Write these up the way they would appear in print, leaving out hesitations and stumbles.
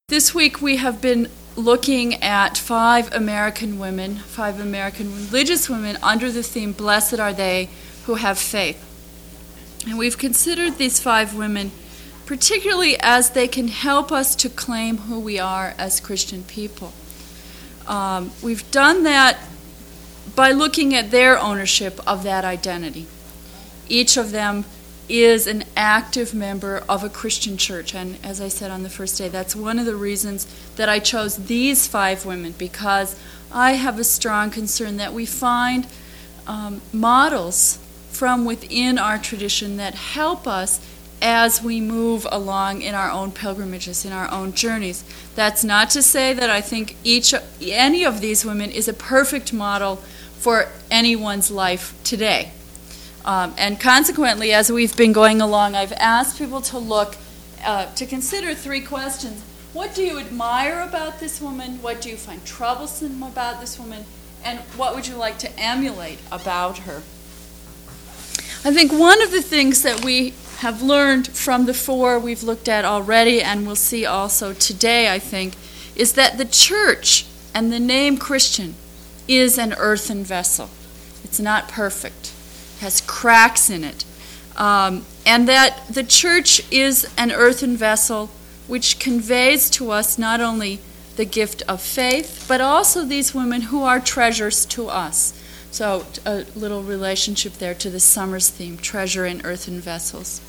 This week we have been looking at five American religious women under the theme, Blessed Are They Who Have Faith. And we've considered these five women particularly as they can help us to claim who we are as Christian people. We've done that by looking at their ownership of that identity. Each of them is an active member of a Christian church. And as I said on the first day, that's one of the reasons that I chose these five women, because I have a strong concern that we find models from within our tradition that help us as we move along in our own pilgrimages, in our own journeys. That's not to say that I think any of these women is a perfect model for anyone's life today. And consequently, as we've been going along, I've asked people to look, to consider three questions. What do you admire about this woman? What do you find troublesome about this woman? And what would you like to emulate about her? I think one of the things that we have learned from the four we've looked at already, and we'll see also today, I think, is that the church and the name Christian is an earthen vessel. It's not perfect. Has cracks in it, and that the church is an earthen vessel which conveys to us not only the gift of faith, but also these women who are treasures to us. So a little relationship there to the summer's theme, treasure in earthen vessels.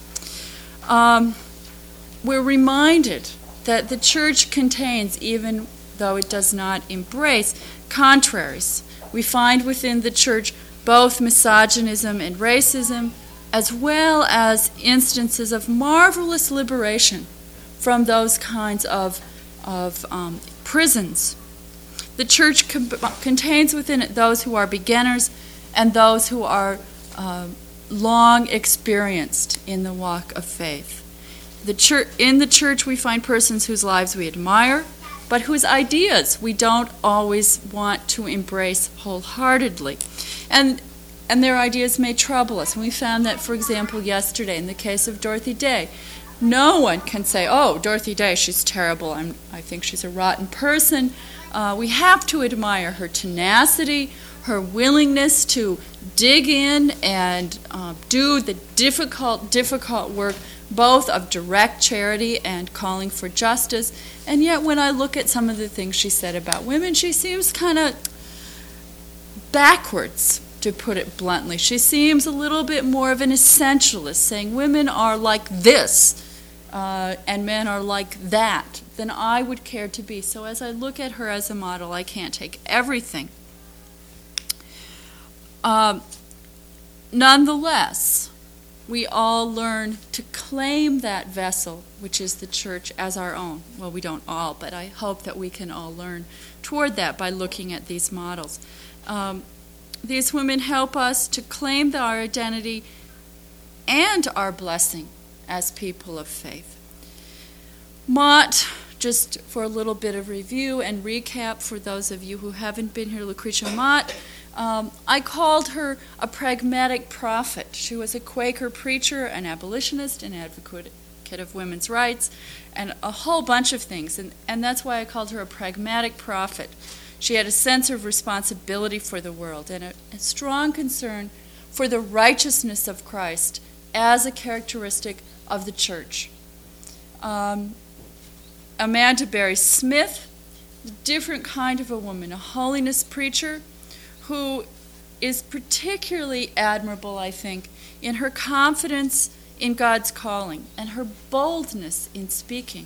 We're reminded that the church contains, even though it does not embrace, contraries. We find within the church both misogynism and racism, as well as instances of marvelous liberation from those kinds of prisons. The church contains within it those who are beginners and those who are long experienced in the walk of faith. In the church we find persons whose lives we admire, but whose ideas we don't always want to embrace wholeheartedly. And their ideas may trouble us. And we found that, for example, yesterday in the case of Dorothy Day. No one can say, oh, Dorothy Day, she's terrible. I think she's a rotten person. We have to admire her tenacity, her willingness to dig in and do the difficult work, both of direct charity and calling for justice. And yet when I look at some of the things she said about women, she seems kind of backwards, to put it bluntly. She seems a little bit more of an essentialist, saying women are like this and men are like that than I would care to be. So as I look at her as a model, I can't take everything. Nonetheless, we all learn to claim that vessel, which is the church, as our own. Well, we don't all, but I hope that we can all learn toward that by looking at these models. These women help us to claim our identity and our blessing as people of faith. Mott, just for a little bit of review and recap for those of you who haven't been here, Lucretia Mott, I called her a pragmatic prophet. She was a Quaker preacher, an abolitionist, an advocate of women's rights, and a whole bunch of things. And that's why I called her a pragmatic prophet. She had a sense of responsibility for the world and a strong concern for the righteousness of Christ as a characteristic of the church. Amanda Berry Smith, a different kind of a woman, a holiness preacher who is particularly admirable, I think, in her confidence in God's calling and her boldness in speaking.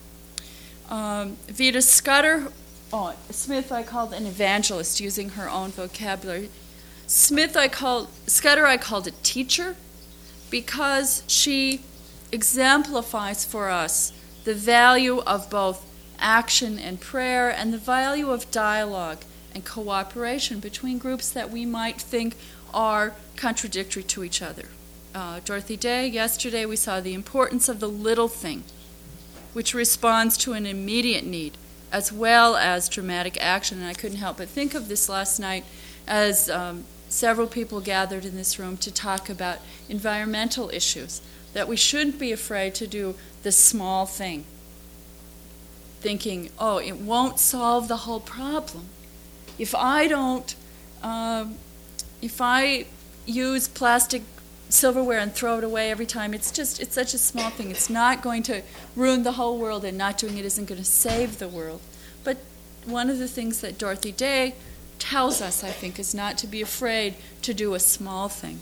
Vita Smith I called an evangelist, using her own vocabulary. Scudder I called a teacher, because she exemplifies for us the value of both action and prayer and the value of dialogue and cooperation between groups that we might think are contradictory to each other. Dorothy Day, yesterday we saw the importance of the little thing, which responds to an immediate need, as well as dramatic action. And I couldn't help but think of this last night as several people gathered in this room to talk about environmental issues, that we shouldn't be afraid to do the small thing. thinking, oh, it won't solve the whole problem. If I don't, if I use plastic silverware and throw it away every time, it's such a small thing. It's not going to ruin the whole world, and not doing it isn't going to save the world. But one of the things that Dorothy Day tells us, I think, is not to be afraid to do a small thing.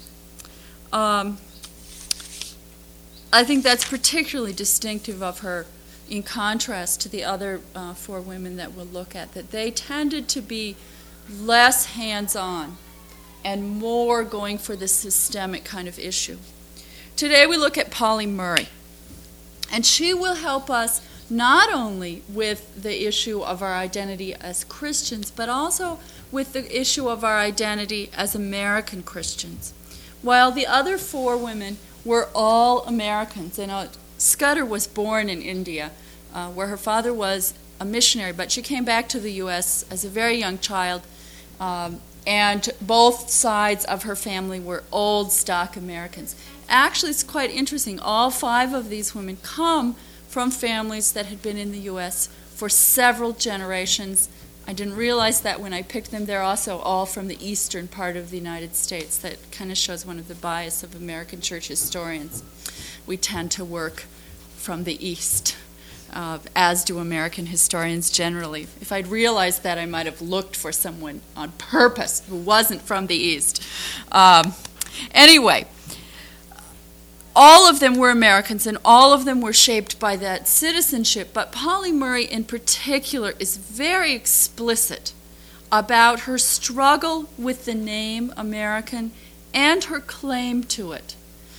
I think that's particularly distinctive of her, in contrast to the other four women that we'll look at, that they tended to be less hands-on and more going for the systemic kind of issue. Today we look at Polly Murray, and she will help us not only with the issue of our identity as Christians, but also with the issue of our identity as American Christians. While the other four women were all Americans, and Scudder was born in India, where her father was a missionary, but she came back to the U.S. as a very young child, and both sides of her family were old stock Americans. Actually, it's quite interesting. All five of these women come from families that had been in the U.S. for several generations. I didn't realize that when I picked them. They're also all from the eastern part of the United States. That kind of shows one of the bias of American church historians. We tend to work from the east, as do American historians generally. If I'd realized that, I might have looked for someone on purpose who wasn't from the east. Anyway, all of them were Americans, and all of them were shaped by that citizenship. But Polly Murray in particular is very explicit about her struggle with the name American and her claim to it.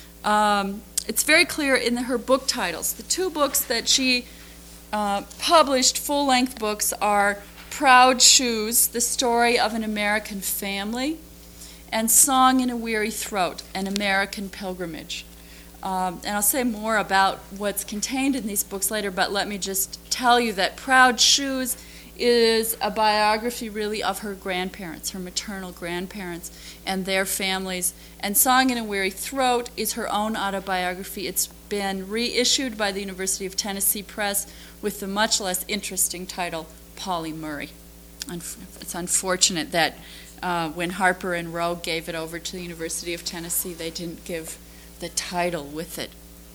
It's very clear in her book titles. The two books that she published, full-length books, are Proud Shoes, The Story of an American Family, and Song in a Weary Throat, An American Pilgrimage. And I'll say more about what's contained in these books later, but let me just tell you that Proud Shoes is a biography really of her grandparents, her maternal grandparents, and their families. And Song in a Weary Throat is her own autobiography. It's been reissued by the University of Tennessee Press with the much less interesting title, Polly Murray. It's unfortunate that when Harper and Row gave it over to the University of Tennessee, they didn't give the title with it.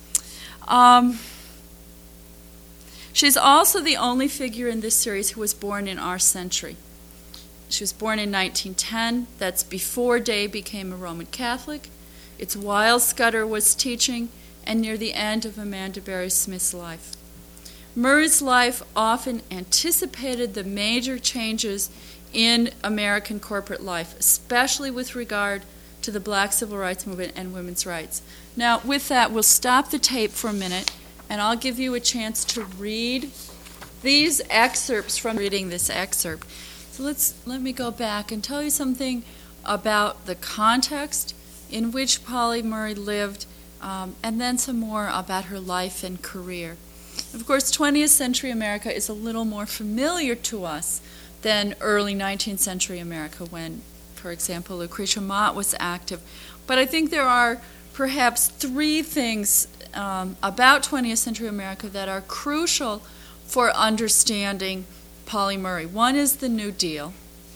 She's also the only figure in this series who was born in our century. She was born in 1910. That's before Day became a Roman Catholic. It's while Scudder was teaching and near the end of Amanda Berry Smith's life. Murray's life often anticipated the major changes in American corporate life, especially with regard to the Black Civil Rights Movement and women's rights. Now, with that, we'll stop the tape for a minute, and I'll give you a chance to read these excerpts from reading this excerpt. So let me go back and tell you something about the context in which Polly Murray lived, and then some more about her life and career. Of course, 20th century America is a little more familiar to us than early 19th century America when, for example, Lucretia Mott was active. But I think there are perhaps three things about 20th century America that are crucial for understanding Polly Murray. One is the New Deal.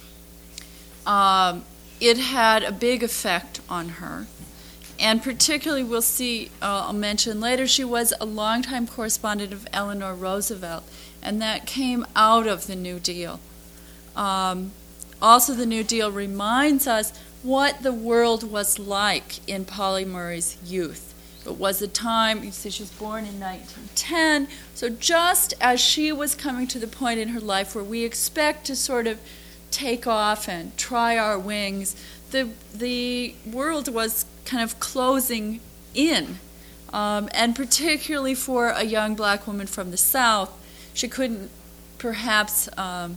It had a big effect on her. And particularly, we'll see, I'll mention later, she was a longtime correspondent of Eleanor Roosevelt, and that came out of the New Deal. Also, the New Deal reminds us what the world was like in Polly Murray's youth. It was a time, you see, she was born in 1910, so just as she was coming to the point in her life where we expect to sort of take off and try our wings, the world was kind of closing in. And particularly for a young black woman from the South, she couldn't perhaps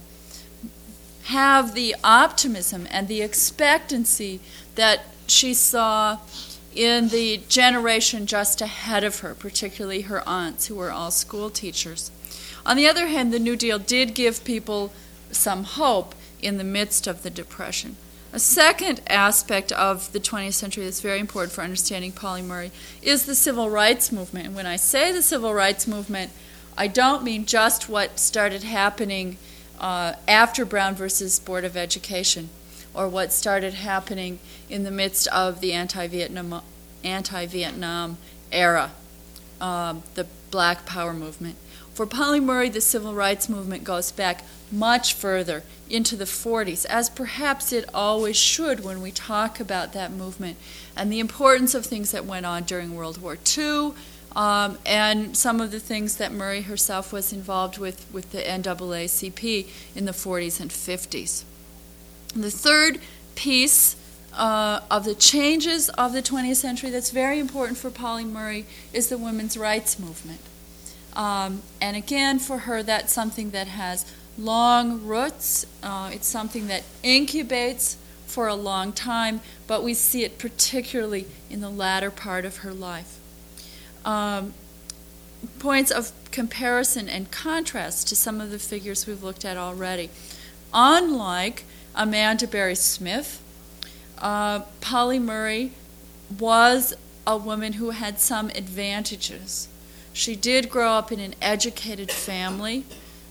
have the optimism and the expectancy that she saw in the generation just ahead of her, particularly her aunts, who were all school teachers. On the other hand, the New Deal did give people some hope in the midst of the Depression. A second aspect of the 20th century that's very important for understanding Polly Murray is the civil rights movement. And when I say the civil rights movement, I don't mean just what started happening after Brown versus Board of Education, or what started happening in the midst of the anti-Vietnam era, the Black Power movement. For Pauli Murray, the civil rights movement goes back much further into the 40s, as perhaps it always should when we talk about that movement and the importance of things that went on during World War II, and some of the things that Murray herself was involved with the NAACP in the 40s and 50s. The third piece of the changes of the 20th century that's very important for Pauli Murray is the women's rights movement. And again, for her, that's something that has long roots. It's something that incubates for a long time, but we see it particularly in the latter part of her life. Points of comparison and contrast to some of the figures we've looked at already. Unlike Amanda Berry Smith, Pauli Murray was a woman who had some advantages. She did grow up in an educated family.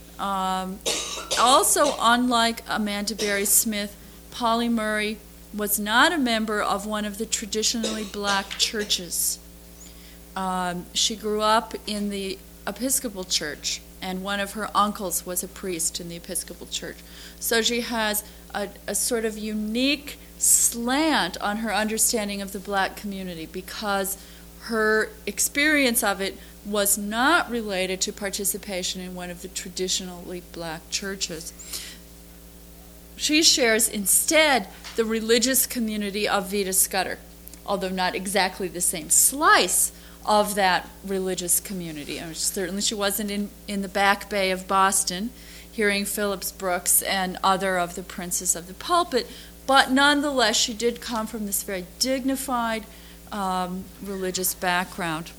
Also, unlike Amanda Berry Smith, Pauli Murray was not a member of one of the traditionally black churches. She grew up in the Episcopal Church, and one of her uncles was a priest in the Episcopal Church. So she has a sort of unique slant on her understanding of the black community because her experience of it was not related to participation in one of the traditionally black churches. She shares instead the religious community of Vida Scudder, although not exactly the same slice of that religious community. And certainly she wasn't in the Back Bay of Boston hearing Phillips Brooks and other of the princes of the pulpit, but nonetheless she did come from this very dignified religious background.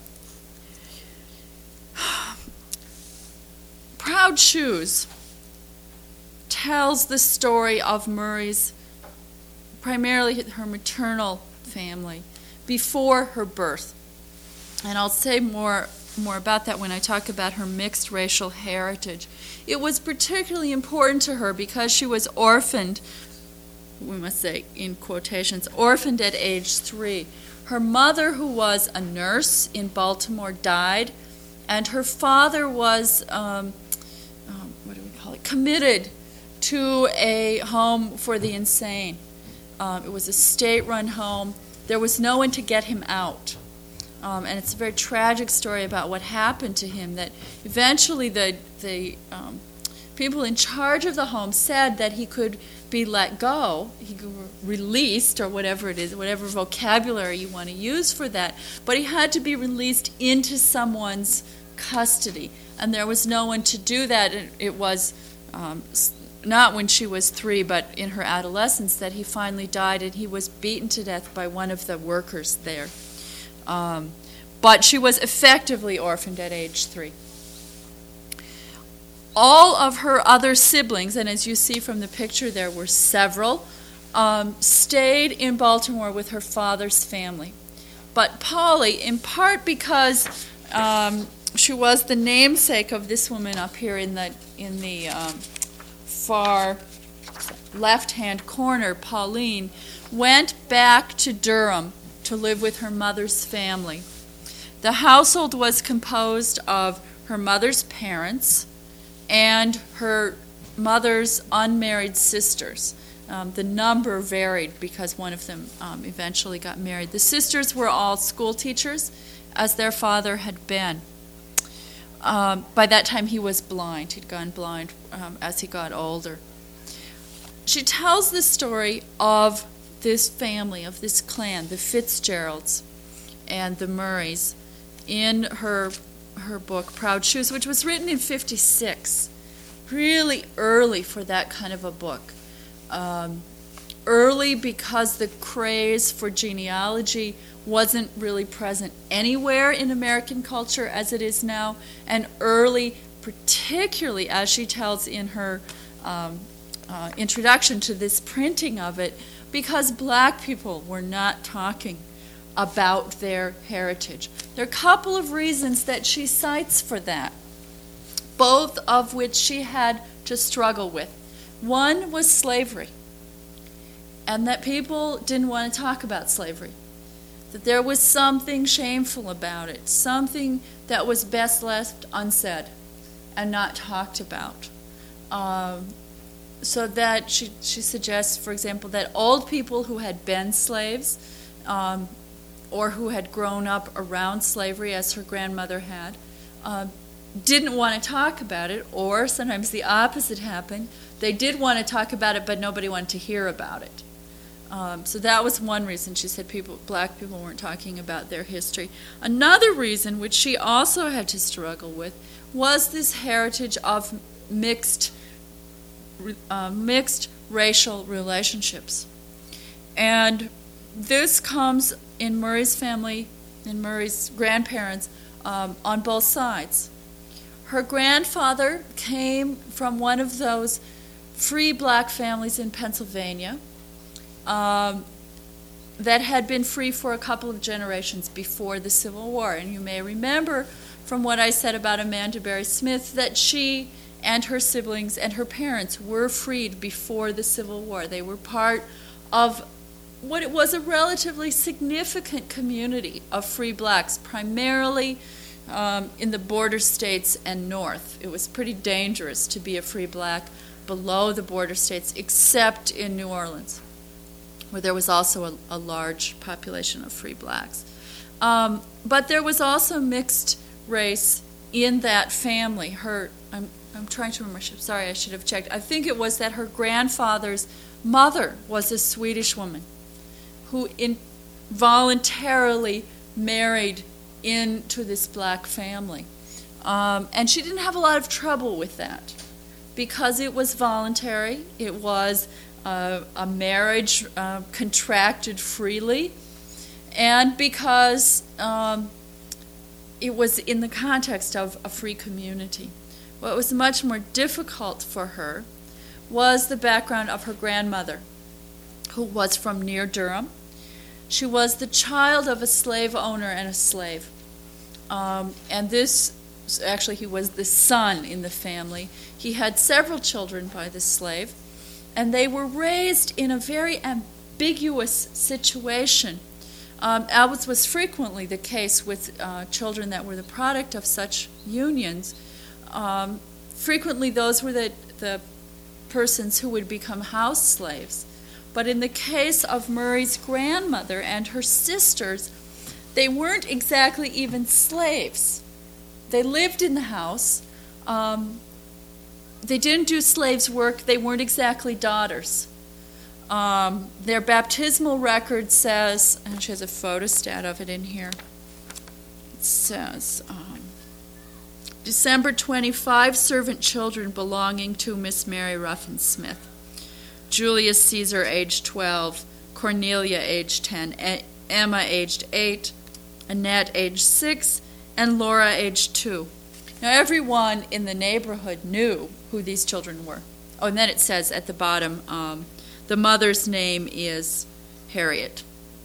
Proud Shoes tells the story of Murray's, primarily her maternal family, before her birth. And I'll say more about that when I talk about her mixed racial heritage. It was particularly important to her because she was orphaned, we must say in quotations, orphaned at age 3. Her mother, who was a nurse in Baltimore, died, and her father was, committed to a home for the insane. It was a state-run home. There was no one to get him out. And it's a very tragic story about what happened to him, that eventually the people in charge of the home said that he could be let go, he could be released, or whatever it is, whatever vocabulary you want to use for that, but he had to be released into someone's custody. And there was no one to do that. It was not when she was 3, but in her adolescence that he finally died, and he was beaten to death by one of the workers there. But she was effectively orphaned at age 3. All of her other siblings, and as you see from the picture there were several, stayed in Baltimore with her father's family. But Pauli, in part because she was the namesake of this woman up here in the far left-hand corner, Pauline, went back to Durham to live with her mother's family. The household was composed of her mother's parents and her mother's unmarried sisters. The number varied because one of them eventually got married. The sisters were all school teachers, as their father had been. By that time he was blind. He'd gone blind as he got older. She tells the story of this family, of this clan, the Fitzgeralds and the Murrays, in her book, Proud Shoes, which was written in 1956, really early for that kind of a book. Early because the craze for genealogy wasn't really present anywhere in American culture as it is now, and early, particularly as she tells in her introduction to this printing of it, because black people were not talking about their heritage. There are a couple of reasons that she cites for that. both of which she had to struggle with. One was slavery, and that people didn't want to talk about slavery, that there was something shameful about it, something that was best left unsaid and not talked about. So that she suggests, for example, that old people who had been slaves or who had grown up around slavery, as her grandmother had, didn't want to talk about it, or sometimes the opposite happened. They did want to talk about it, but nobody wanted to hear about it. So that was one reason she said black people weren't talking about their history. Another reason, which she also had to struggle with, was this heritage of mixed racial relationships. And this comes in Murray's family, in Murray's grandparents, on both sides. Her grandfather came from one of those free black families in Pennsylvania that had been free for a couple of generations before the Civil War. And you may remember from what I said about Amanda Berry Smith that she and her siblings and her parents were freed before the Civil War. They were part of what it was a relatively significant community of free blacks, primarily in the border states and north. It was pretty dangerous to be a free black below the border states, except in New Orleans, where there was also a large population of free blacks. But there was also mixed race in that family. I'm trying to remember. Sorry, I should have checked. I think it was that her grandfather's mother was a Swedish woman who voluntarily married into this black family. And she didn't have a lot of trouble with that because it was voluntary. It was a marriage contracted freely, and because it was in the context of a free community. What was much more difficult for her was the background of her grandmother, who was from near Durham. She was the child of a slave owner and a slave. And this, actually, he was the son in the family. He had several children by this slave, and they were raised in a very ambiguous situation. As was frequently the case with children that were the product of such unions. Frequently those were the persons who would become house slaves. But in the case of Murray's grandmother and her sisters, they weren't exactly even slaves. They lived in the house. They didn't do slaves' work. They weren't exactly daughters. Their baptismal record says, and she has a photostat of it in here, it says, December 25, servant children belonging to Miss Mary Ruffin Smith. Julius Caesar, age 12. Cornelia, age 10. Emma, aged 8. Annette, age 6. And Laura, age 2. Now, everyone in the neighborhood knew who these children were. Oh, and then it says at the bottom, the mother's name is Harriet.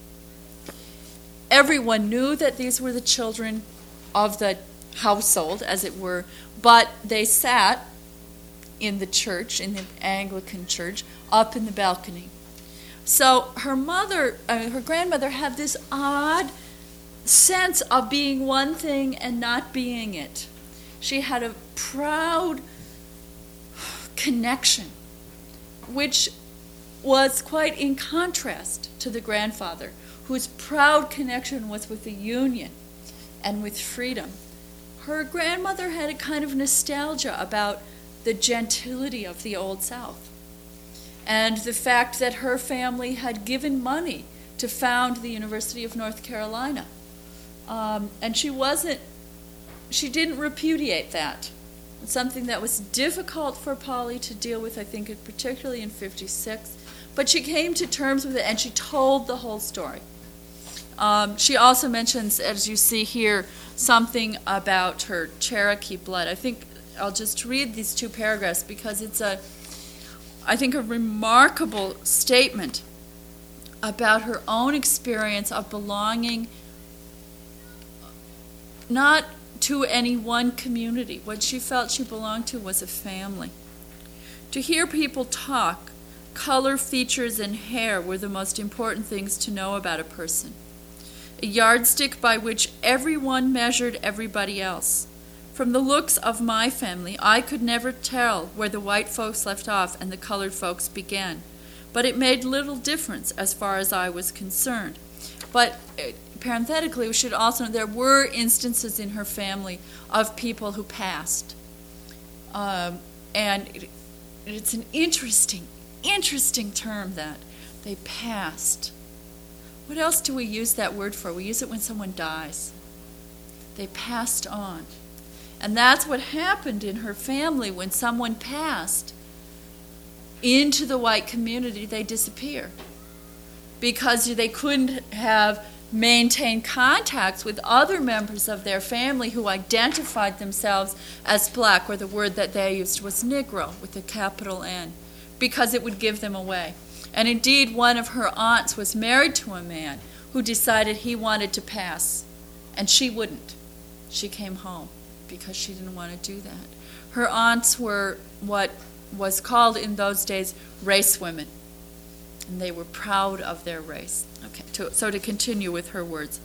Everyone knew that these were the children of the household, as it were, but they sat in the church, in the Anglican church, up in the balcony. So her grandmother had this odd sense of being one thing and not being it. She had a proud connection, which was quite in contrast to the grandfather, whose proud connection was with the Union and with freedom. Her grandmother had a kind of nostalgia about the gentility of the Old South and the fact that her family had given money to found the University of North Carolina. And she didn't repudiate that. It's something that was difficult for Polly to deal with, I think, particularly in 1956. But she came to terms with it, and she told the whole story. She also mentions, as you see here, something about her Cherokee blood. I think I'll just read these two paragraphs because it's a remarkable statement about her own experience of belonging not to any one community. What she felt she belonged to was a family. To hear people talk, color, features, and hair were the most important things to know about a person. A yardstick by which everyone measured everybody else. From the looks of my family, I could never tell where the white folks left off and the colored folks began. But it made little difference as far as I was concerned. But parenthetically, we should also know there were instances in her family of people who passed. And it's an interesting term, that they passed. What else do we use that word for? We use it when someone dies. They passed on. And that's what happened in her family. When someone passed into the white community, they disappear. Because they couldn't have maintained contacts with other members of their family who identified themselves as black, or the word that they used was Negro with a capital N, because it would give them away. And indeed, one of her aunts was married to a man who decided he wanted to pass, and she wouldn't. She came home because she didn't want to do that. Her aunts were what was called in those days race women, and they were proud of their race. Okay, so to continue with her words.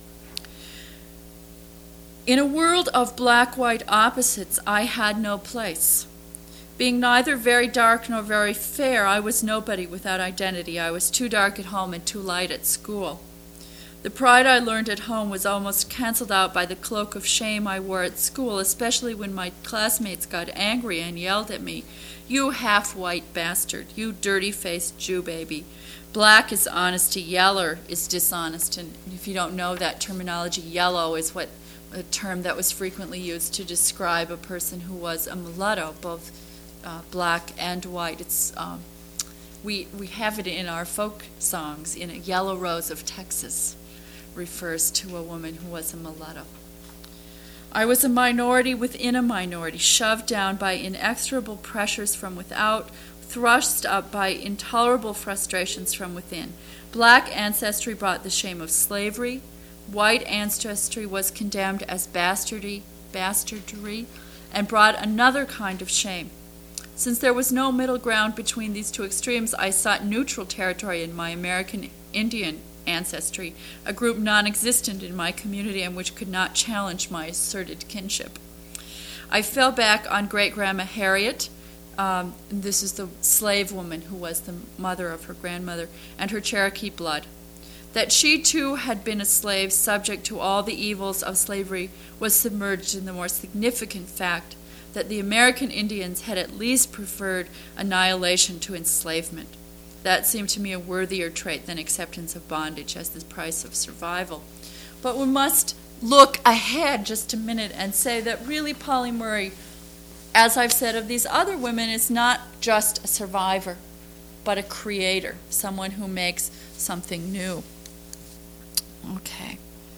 In a world of black-white opposites, I had no place. Being neither very dark nor very fair, I was nobody without identity. I was too dark at home and too light at school. The pride I learned at home was almost canceled out by the cloak of shame I wore at school, especially when my classmates got angry and yelled at me. You half-white bastard, you dirty-faced Jew baby. Black is honesty, yellow is dishonest. And if you don't know that terminology, yellow is a term that was frequently used to describe a person who was a mulatto, both black and white. It's we have it in our folk songs. In a Yellow Rose of Texas refers to a woman who was a mulatto. I was a minority within a minority, shoved down by inexorable pressures from without, thrust up by intolerable frustrations from within. Black ancestry brought the shame of slavery. White ancestry was condemned as bastardry, and brought another kind of shame. Since there was no middle ground between these two extremes, I sought neutral territory in my American Indian ancestry, a group non-existent in my community and which could not challenge my asserted kinship. I fell back on great-grandma Harriet. This is the slave woman who was the mother of her grandmother, and her Cherokee blood. That she too had been a slave, subject to all the evils of slavery, was submerged in the more significant fact that the American Indians had at least preferred annihilation to enslavement. That seemed to me a worthier trait than acceptance of bondage as the price of survival. But we must look ahead just a minute and say that really Pauli Murray, as I've said of these other women, is not just a survivor, but a creator, someone who makes something new. Okay.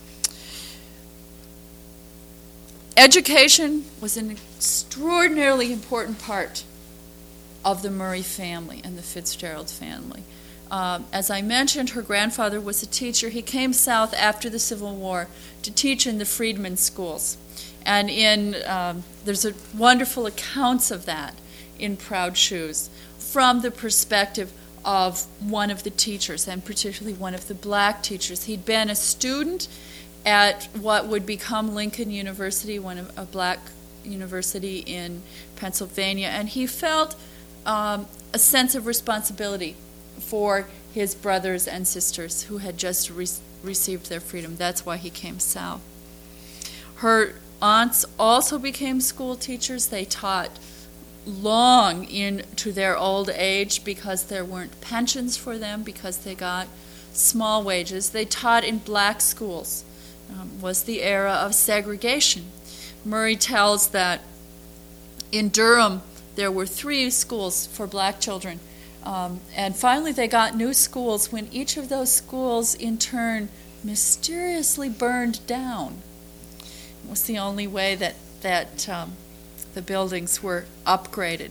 Education was an extraordinarily important part of the Murray family and the Fitzgerald family. As I mentioned, her grandfather was a teacher. He came south after the Civil War to teach in the freedmen's schools. And there's wonderful accounts of that in Proud Shoes from the perspective of one of the teachers, and particularly one of the black teachers. He'd been a student at what would become Lincoln University, a black university in Pennsylvania, and he felt a sense of responsibility for his brothers and sisters who had just received their freedom. That's why he came south. Her aunts also became school teachers. They taught long into their old age because there weren't pensions for them, because they got small wages. They taught in black schools. Was the era of segregation. Murray tells that in Durham there were 3 schools for black children, and finally they got new schools when each of those schools in turn mysteriously burned down. It was the only way that the buildings were upgraded.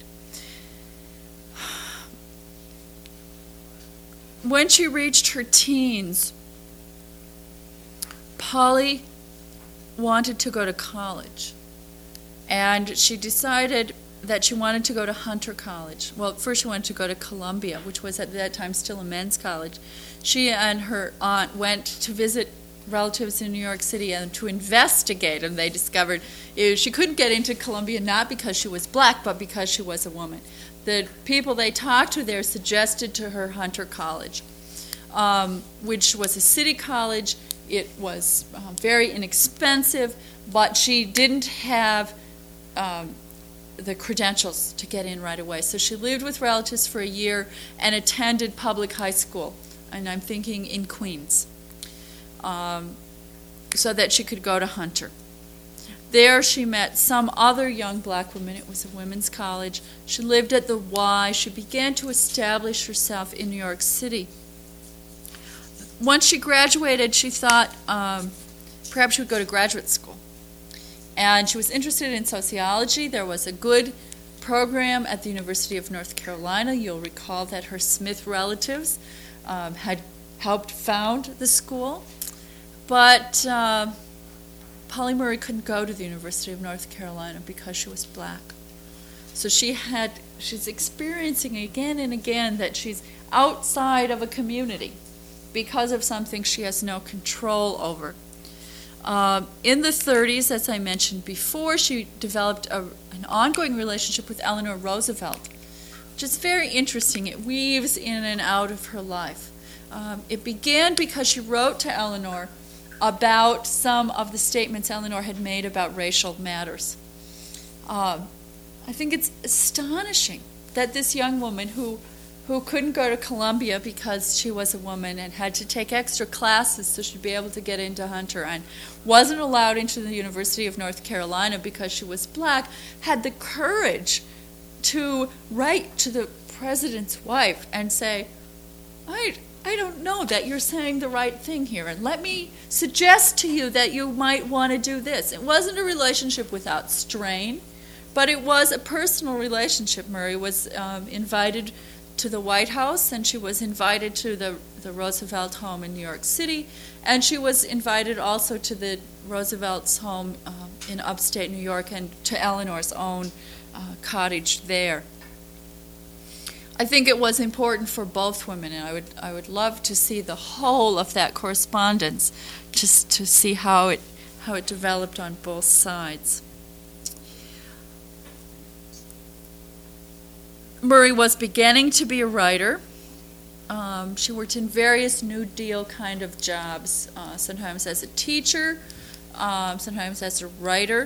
When she reached her teens, Pauli wanted to go to college. And she decided that she wanted to go to Hunter College. Well, first she wanted to go to Columbia, which was at that time still a men's college. She and her aunt went to visit relatives in New York City and to investigate, and they discovered she couldn't get into Columbia not because she was black, but because she was a woman. The people they talked to there suggested to her Hunter College, which was a city college. It was very inexpensive, but she didn't have the credentials to get in right away. So she lived with relatives for a year and attended public high school, and I'm thinking in Queens, so that she could go to Hunter. There she met some other young black women. It was a women's college. She lived at the Y. She began to establish herself in New York City. Once she graduated, she thought perhaps she would go to graduate school. And she was interested in sociology. There was a good program at the University of North Carolina. You'll recall that her Smith relatives had helped found the school. But Pauli Murray couldn't go to the University of North Carolina because she was black. So she's experiencing again and again that she's outside of a community because of something she has no control over. In the 30s, as I mentioned before, she developed an ongoing relationship with Eleanor Roosevelt, which is very interesting. It weaves in and out of her life. It began because she wrote to Eleanor about some of the statements Eleanor had made about racial matters. I think it's astonishing that this young woman who couldn't go to Columbia because she was a woman and had to take extra classes so she'd be able to get into Hunter, and wasn't allowed into the University of North Carolina because she was black, had the courage to write to the president's wife and say, I don't know that you're saying the right thing here, and let me suggest to you that you might want to do this. It wasn't a relationship without strain, but it was a personal relationship. Murray was invited to the White House, and she was invited to the Roosevelt home in New York City, and she was invited also to the Roosevelt's home in upstate New York and to Eleanor's own cottage there. I think it was important for both women, and I would love to see the whole of that correspondence, just to see how it developed on both sides. Murray was beginning to be a writer. She worked in various New Deal kind of jobs, sometimes as a teacher, sometimes as a writer.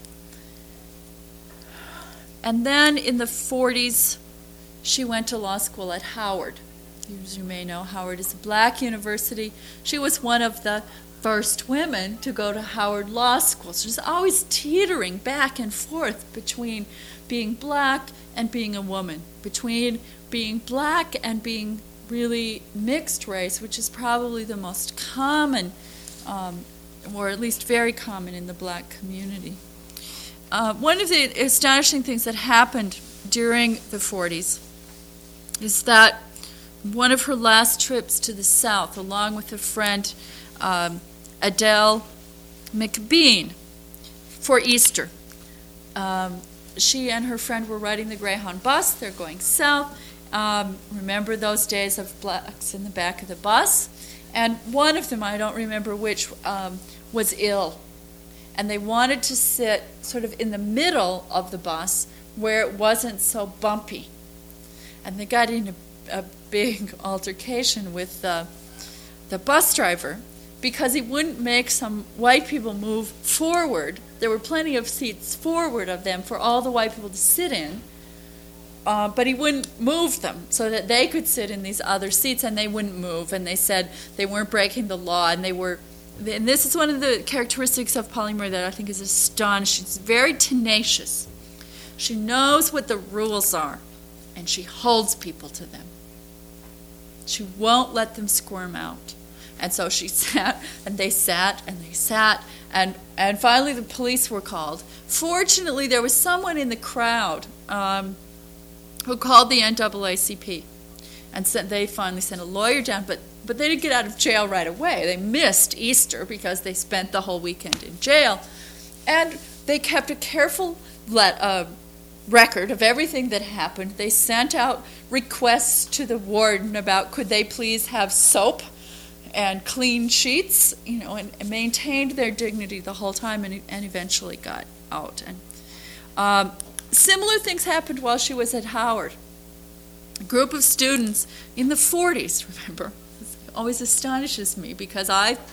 And then in the 40s, she went to law school at Howard. As you may know, Howard is a black university. She was one of the first women to go to Howard Law School. So she was always teetering back and forth between being black and being a woman, between being black and being really mixed race, which is probably the most common, or at least very common in the black community. One of the astonishing things that happened during the 40s is that one of her last trips to the South, along with a friend, Adele McBean, for Easter, she and her friend were riding the Greyhound bus. They're going south. Remember those days of blacks in the back of the bus? And one of them, I don't remember which, was ill. And they wanted to sit sort of in the middle of the bus where it wasn't so bumpy. And they got in a big altercation with the bus driver because he wouldn't make some white people move forward. There were plenty of seats forward of them for all the white people to sit in, but he wouldn't move them so that they could sit in these other seats, and they wouldn't move. And they said they weren't breaking the law, and and this is one of the characteristics of Pauli Murray that I think is astonishing. She's very tenacious. She knows what the rules are, and she holds people to them. She won't let them squirm out. And so she sat, and they sat, and they sat, and finally the police were called. Fortunately, there was someone in the crowd who called the NAACP, and they finally sent a lawyer down, but But they didn't get out of jail right away. They missed Easter because they spent the whole weekend in jail. And they kept a careful record of everything that happened. They sent out requests to the warden about could they please have soap and clean sheets, and maintained their dignity the whole time, and eventually got out. And similar things happened while she was at Howard. A group of students in the 40s, remember, this always astonishes me because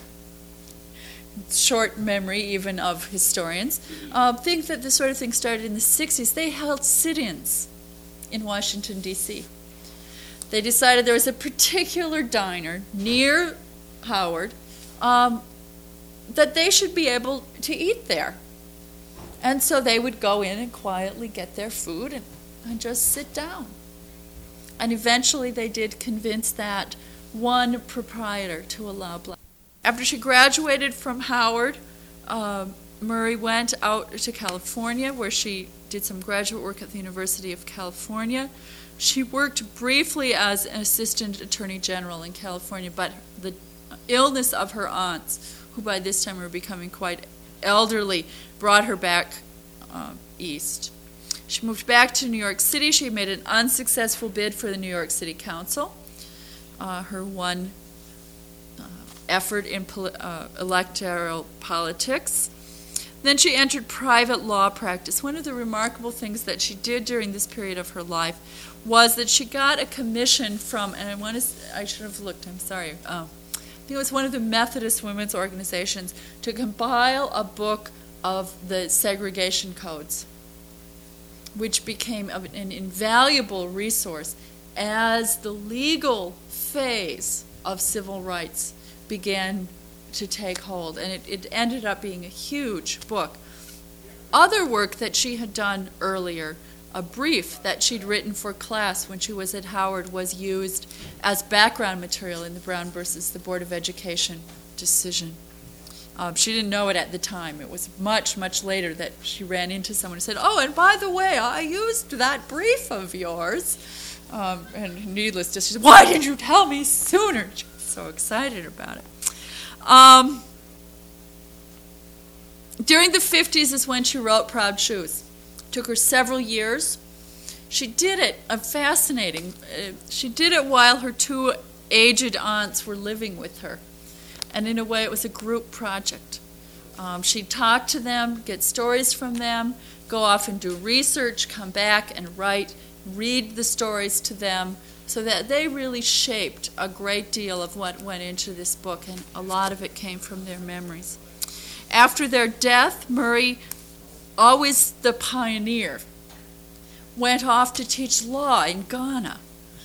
short memory even of historians, think that this sort of thing started in the 60s. They held sit-ins in Washington, D.C. They decided there was a particular diner near Howard that they should be able to eat there. And so they would go in and quietly get their food and just sit down. And eventually they did convince that one proprietor to allow black. After she graduated from Howard, Murray went out to California, where she did some graduate work at the University of California. She worked briefly as an assistant attorney general in California, but the illness of her aunts, who by this time were becoming quite elderly, brought her back east. She moved back to New York City. She made an unsuccessful bid for the New York City Council, her one effort in electoral politics. Then she entered private law practice. One of the remarkable things that she did during this period of her life was that she got a commission from, and I should have looked, I'm sorry, I think it was one of the Methodist women's organizations, to compile a book of the segregation codes, which became an invaluable resource as the legal phase of civil rights began to take hold, and it ended up being a huge book. Other work that she had done earlier, a brief that she'd written for class when she was at Howard, was used as background material in the Brown versus the Board of Education decision. She didn't know it at the time. It was much, much later that she ran into someone and said, "Oh, and by the way, I used that brief of yours." And needless to say, she said, "Why didn't you tell me sooner?" She was so excited about it. During the 50s is when she wrote Proud Shoes. It took her several years. She did it, fascinating. She did it while her two aged aunts were living with her. And in a way, it was a group project. She'd talk to them, get stories from them, go off and do research, come back and write, read the stories to them, so that they really shaped a great deal of what went into this book, and a lot of it came from their memories. After their death, Murray, always the pioneer, went off to teach law in Ghana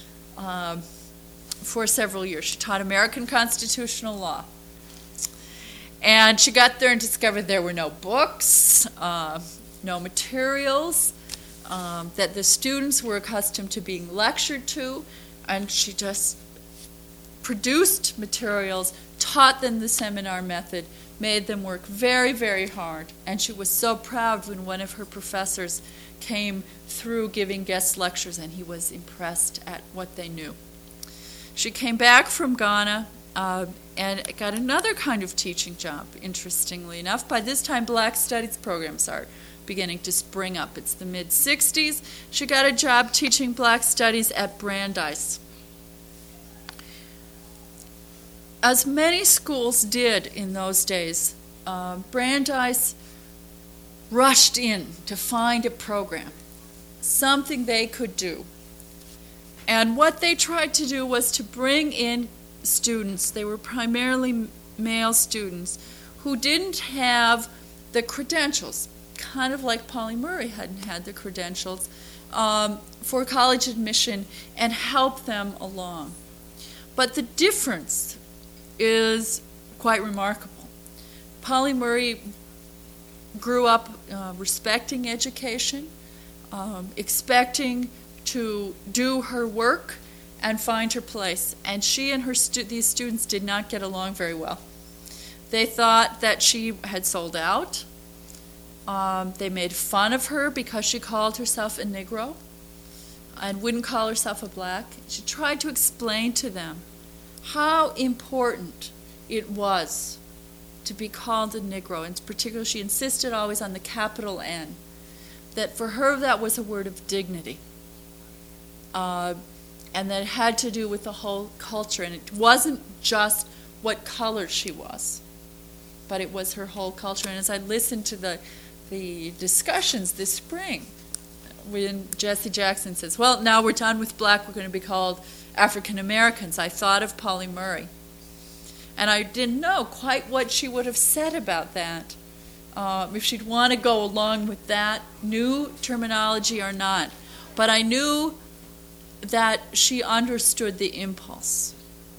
for several years. She taught American constitutional law. And she got there and discovered there were no books, no materials, that the students were accustomed to being lectured to, and she just produced materials, taught them the seminar method, made them work very, very hard. And she was so proud when one of her professors came through giving guest lectures, and he was impressed at what they knew. She came back from Ghana and got another kind of teaching job, interestingly enough. By this time, Black Studies programs are beginning to spring up. It's the mid-60s. She got a job teaching Black Studies at Brandeis. As many schools did in those days, Brandeis rushed in to find a program, something they could do. And what they tried to do was to bring in students, they were primarily male students, who didn't have the credentials, kind of like Pauli Murray hadn't had the credentials, for college admission, and help them along. But the difference is quite remarkable. Pauli Murray grew up respecting education, expecting to do her work and find her place. And she and these students did not get along very well. They thought that she had sold out. They made fun of her because she called herself a Negro and wouldn't call herself a black. She tried to explain to them how important it was to be called a Negro. In particular, she insisted always on the capital N, that for her that was a word of dignity. And that it had to do with the whole culture. And it wasn't just what color she was, but it was her whole culture. And as I listened to the discussions this spring, when Jesse Jackson says, well, now we're done with black, we're going to be called African Americans, I thought of Pauli Murray. And I didn't know quite what she would have said about that, if she'd want to go along with that new terminology or not. But I knew that she understood the impulse.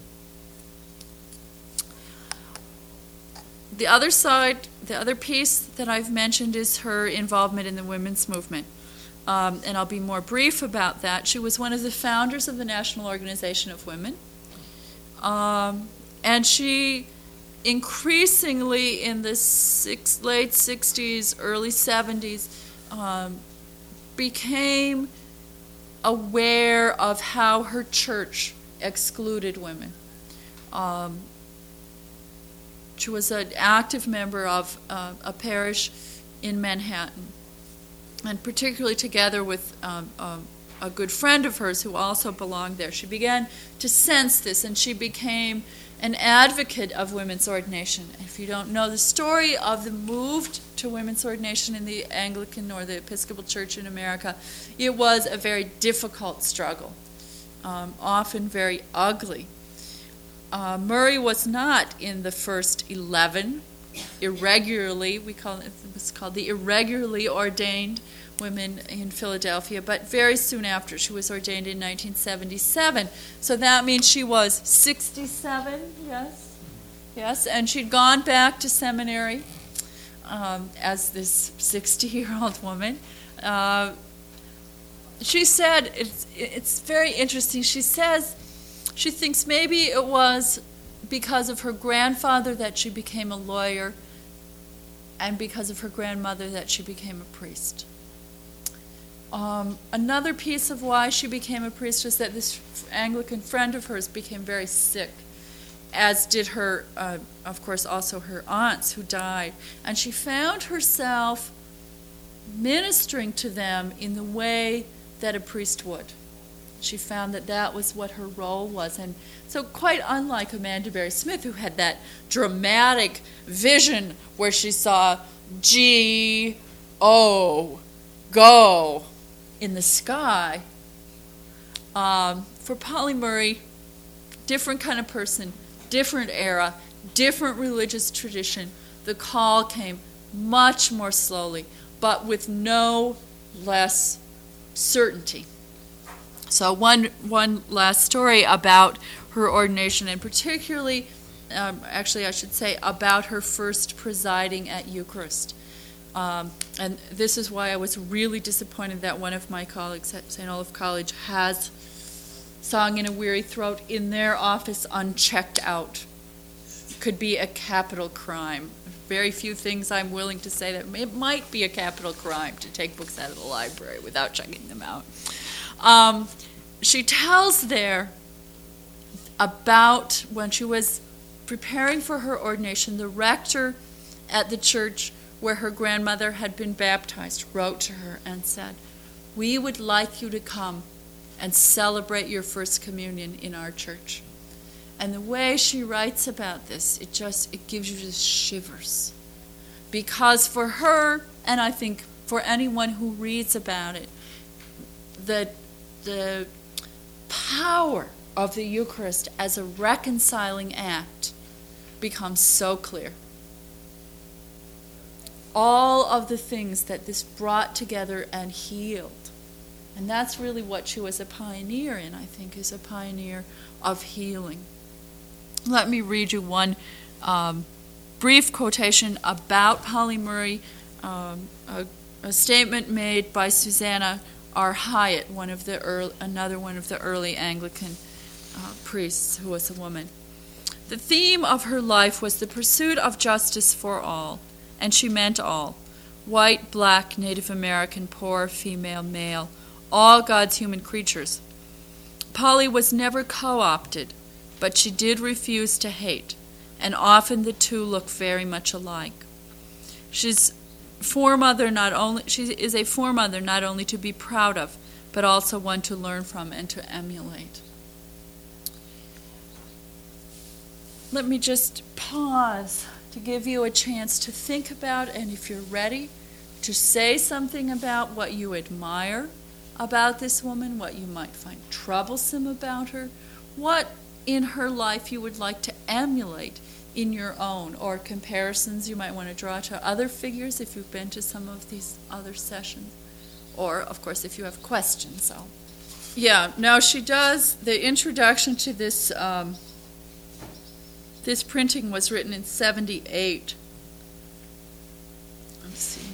The other side, the other piece that I've mentioned is her involvement in the women's movement. And I'll be more brief about that. She was one of the founders of the National Organization of Women. And she increasingly in the late 60s, early 70s, became aware of how her church excluded women. She was an active member of a parish in Manhattan, and particularly together with a good friend of hers who also belonged there. She began to sense this, and she became an advocate of women's ordination. If you don't know the story of the move to women's ordination in the Anglican or the Episcopal Church in America, it was a very difficult struggle, often very ugly. Murray was not in the first 11 irregularly, it was called the irregularly ordained women in Philadelphia, but very soon after. She was ordained in 1977. So that means she was 67, yes, and she'd gone back to seminary as this 60-year-old woman. She said, it's very interesting, she says she thinks maybe it was because of her grandfather that she became a lawyer, and because of her grandmother that she became a priest. Another piece of why she became a priest was that this Anglican friend of hers became very sick, as did her, of course, also her aunts who died. And she found herself ministering to them in the way that a priest would. She found that that was what her role was. And so quite unlike Amanda Berry Smith, who had that dramatic vision where she saw G-O, go, in the sky, for Pauli Murray, different kind of person, different era, different religious tradition. The call came much more slowly, but with no less certainty. So one last story about her ordination, and particularly, actually I should say, about her first presiding at Eucharist. And this is why I was really disappointed that one of my colleagues at St. Olaf College has Song in a Weary Throat in their office unchecked out. It could be a capital crime. Very few things I'm willing to say that it might be a capital crime to take books out of the library without checking them out. She tells there about when she was preparing for her ordination, the rector at the church where her grandmother had been baptized wrote to her and said, "We would like you to come and celebrate your first communion in our church." And the way she writes about this, it gives you just shivers. Because for her, and I think for anyone who reads about it, the power of the Eucharist as a reconciling act becomes so clear. All of the things that this brought together and healed. And that's really what she was a pioneer in, I think, is a pioneer of healing. Let me read you one brief quotation about Pauli Murray, a statement made by Susanna R. Hyatt, another one of the early Anglican priests who was a woman. The theme of her life was the pursuit of justice for all, and she meant all: white, black, Native American, poor, female, male, all God's human creatures. Pauli was never co-opted, but she did refuse to hate, and often the two look very much alike. She is a foremother not only to be proud of, but also one to learn from and to emulate. Let me just pause to give you a chance to think about, and if you're ready, to say something about what you admire about this woman, what you might find troublesome about her, what in her life you would like to emulate in your own, or comparisons you might want to draw to other figures if you've been to some of these other sessions, or, of course, if you have questions. So, now she does, the introduction to this this printing was written in 1978. Let's see.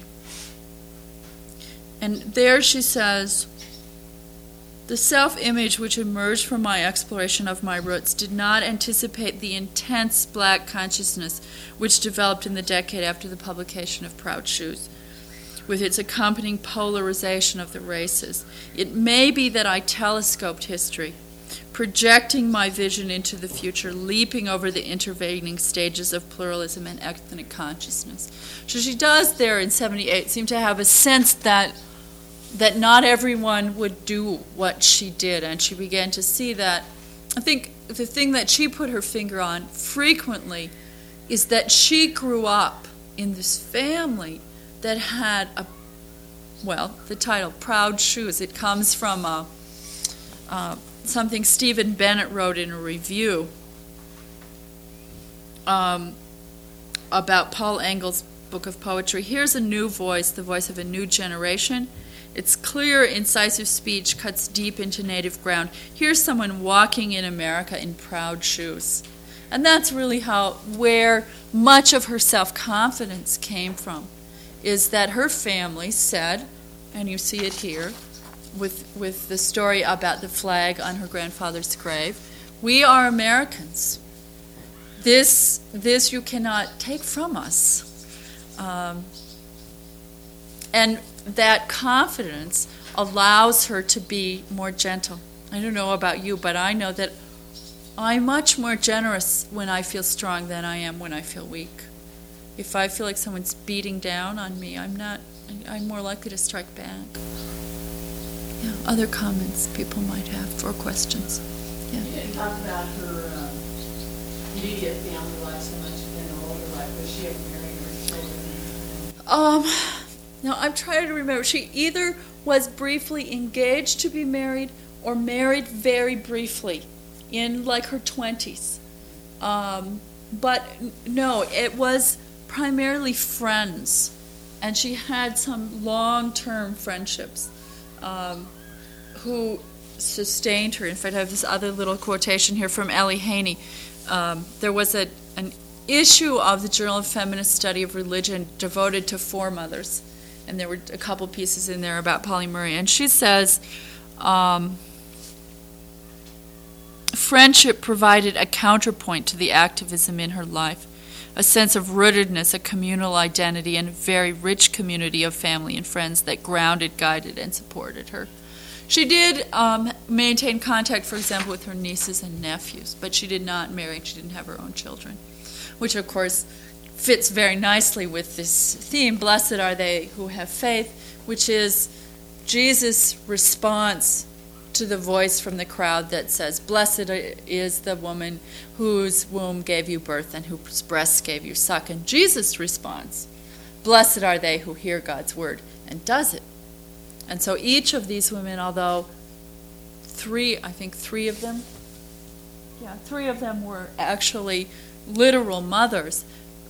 And there she says, "The self-image which emerged from my exploration of my roots did not anticipate the intense black consciousness which developed in the decade after the publication of Proud Shoes, with its accompanying polarization of the races. It may be that I telescoped history, projecting my vision into the future, leaping over the intervening stages of pluralism and ethnic consciousness." So she does there in 1978 seem to have a sense that not everyone would do what she did, and she began to see that. I think the thing that she put her finger on frequently is that she grew up in this family that had the title Proud Shoes. It comes from something Stephen Bennett wrote in a review about Paul Engel's book of poetry. Here's a new voice, the voice of a new generation. Its clear, incisive speech cuts deep into native ground. Here's someone walking in America in proud shoes. And that's really where much of her self-confidence came from, is that her family said, and you see it here, with the story about the flag on her grandfather's grave, "We are Americans. This you cannot take from us." And that confidence allows her to be more gentle. I don't know about you, but I know that I'm much more generous when I feel strong than I am when I feel weak. If I feel like someone's beating down on me, I'm more likely to strike back. Yeah, other comments people might have or questions. Yeah. You didn't talk about her immediate family life so much in her older life. Was she ever married or children? No, I'm trying to remember. She either was briefly engaged to be married or married very briefly in like her 20s. But no, it was primarily friends. And she had some long-term friendships who sustained her. In fact, I have this other little quotation here from Ellie Haney. There was an issue of the Journal of Feminist Study of Religion devoted to foremothers. And there were a couple pieces in there about Polly Murray. And she says, friendship provided a counterpoint to the activism in her life, a sense of rootedness, a communal identity, and a very rich community of family and friends that grounded, guided, and supported her. She did maintain contact, for example, with her nieces and nephews, but she did not marry. She didn't have her own children, which, of course, fits very nicely with this theme, blessed are they who have faith, which is Jesus' response to the voice from the crowd that says, "Blessed is the woman whose womb gave you birth and whose breasts gave you suck." And Jesus' response, "Blessed are they who hear God's word and does it." And so each of these women, although three of them were actually literal mothers,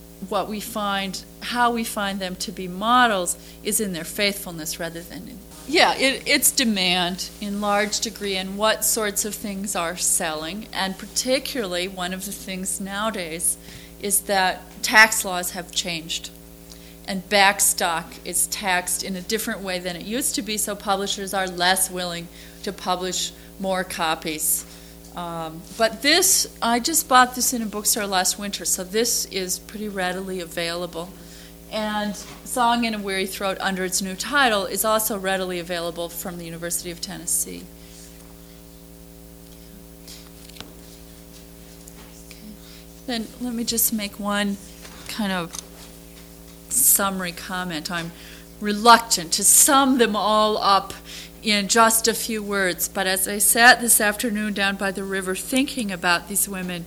how we find them to be models is in their faithfulness rather than in... it's demand in large degree and what sorts of things are selling. And particularly one of the things nowadays is that tax laws have changed. And backstock is taxed in a different way than it used to be, so publishers are less willing to publish more copies. But this, I just bought this in a bookstore last winter, so this is pretty readily available. And Song in a Weary Throat, under its new title, is also readily available from the University of Tennessee. Then let me just make one kind of summary comment. I'm reluctant to sum them all up in just a few words, but as I sat this afternoon down by the river thinking about these women,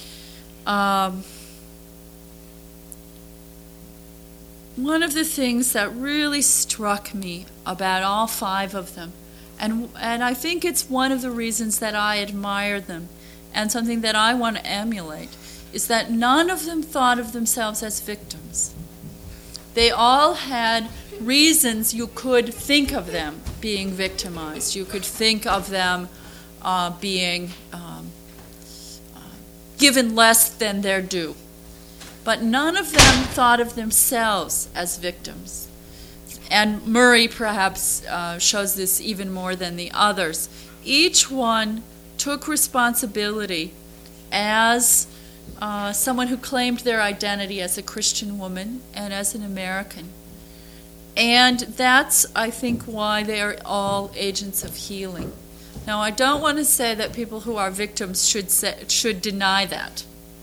one of the things that really struck me about all 5 of them, and I think it's one of the reasons that I admire them, and something that I want to emulate, is that none of them thought of themselves as victims. They all had reasons you could think of them being victimized. You could think of them being given less than their due. But none of them thought of themselves as victims. And Murray perhaps shows this even more than the others. Each one took responsibility as someone who claimed their identity as a Christian woman and as an American. And that's, I think, why they are all agents of healing. Now, I don't want to say that people who are victims should deny that.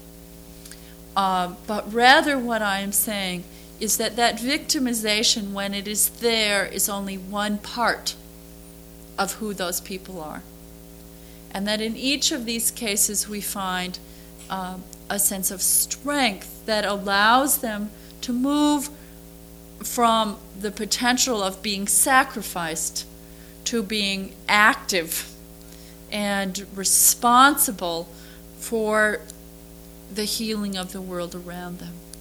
But rather what I am saying is that victimization, when it is there, is only one part of who those people are. And that in each of these cases we find a sense of strength that allows them to move from the potential of being sacrificed to being active and responsible for the healing of the world around them.